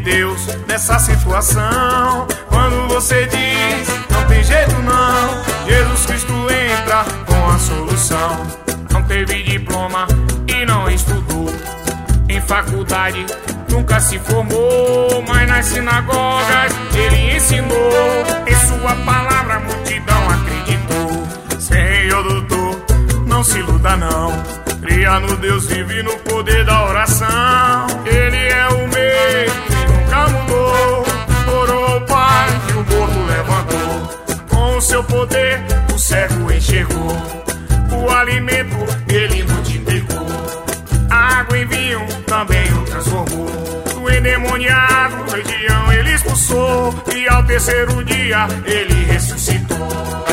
Deus nessa situação. Quando você diz não tem jeito não, Jesus Cristo entra com a solução. Não teve diploma e não estudou em faculdade, nunca se formou, mas nas sinagogas ele ensinou. Em sua palavra a multidão acreditou. Senhor doutor, não se iluda não, cria no Deus vivo e no poder da oração. Ele é o mesmo e nunca mudou. Orou ao Pai e o morto levantou. Com o seu poder o cego enxergou. O alimento ele multiplicou. Água em vinho também o transformou. Do endemoniado legião ele expulsou. E ao terceiro dia ele ressuscitou.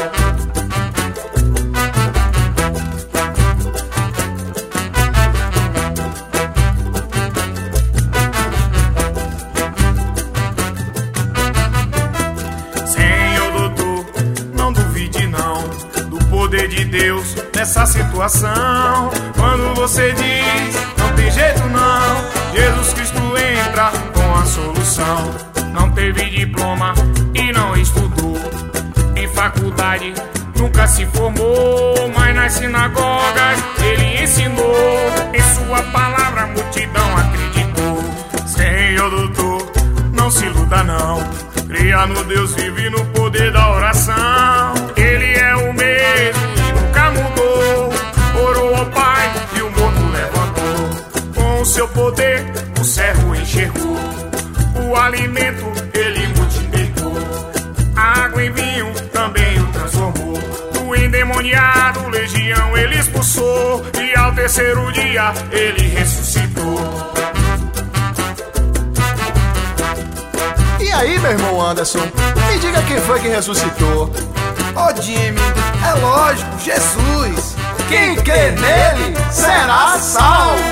Poder de Deus nessa situação. Quando você diz não tem jeito não, Jesus Cristo entra com a solução. Não teve diploma e não estudou em faculdade, nunca se formou, mas nas sinagogas ele ensinou. Em sua palavra a multidão acreditou. Senhor doutor, não se iluda não, cria no Deus vivo e no poder da oração. Ele é o mesmo e nunca mudou. Orou ao Pai e o morto levantou. Com o seu poder o cego enxergou. O alimento ele multiplicou. Água em vinho também o transformou. Do endemoniado legião ele expulsou. E ao terceiro dia ele ressuscitou. E aí, meu irmão Anderson, me diga quem foi que ressuscitou. Ô Jimmy, é lógico, Jesus. Quem crê nele será salvo.